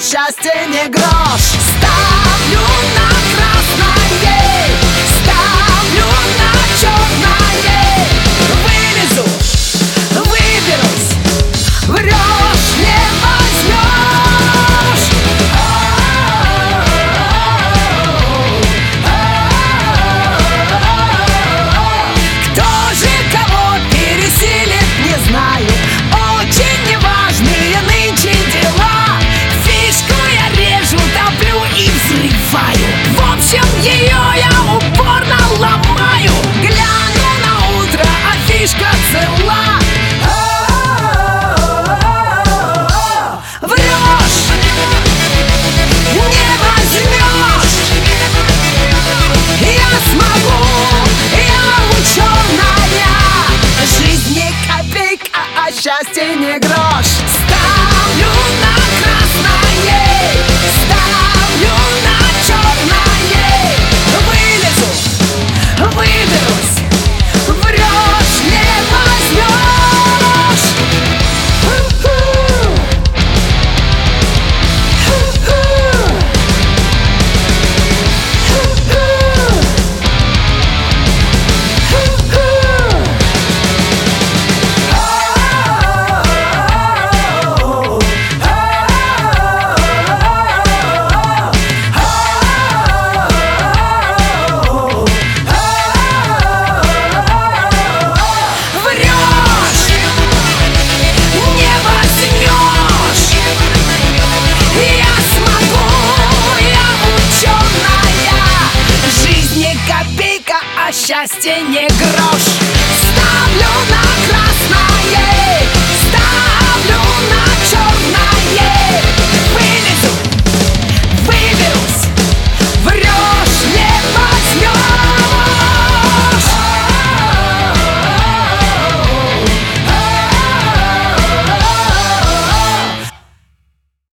счастье не грош. Ставлю на красное, ставлю на черное. Вылезу, выберусь, врешь, не возьмешь. Кто же кого пересилит, не знаю. Очень неважные нынче дела. Фишку я режу, топлю и взрываю. В общем, ее я упорно ломаю. Гляну на утро, а фишка цела. Врешь, не возьмешь. Я смогу, я ученая. Жизнь не копейка, а счастье не грош. Ставлю на красное, ставлю на черное. Вылезу, выберусь, врешь, не возьмешь. Счастье не грош.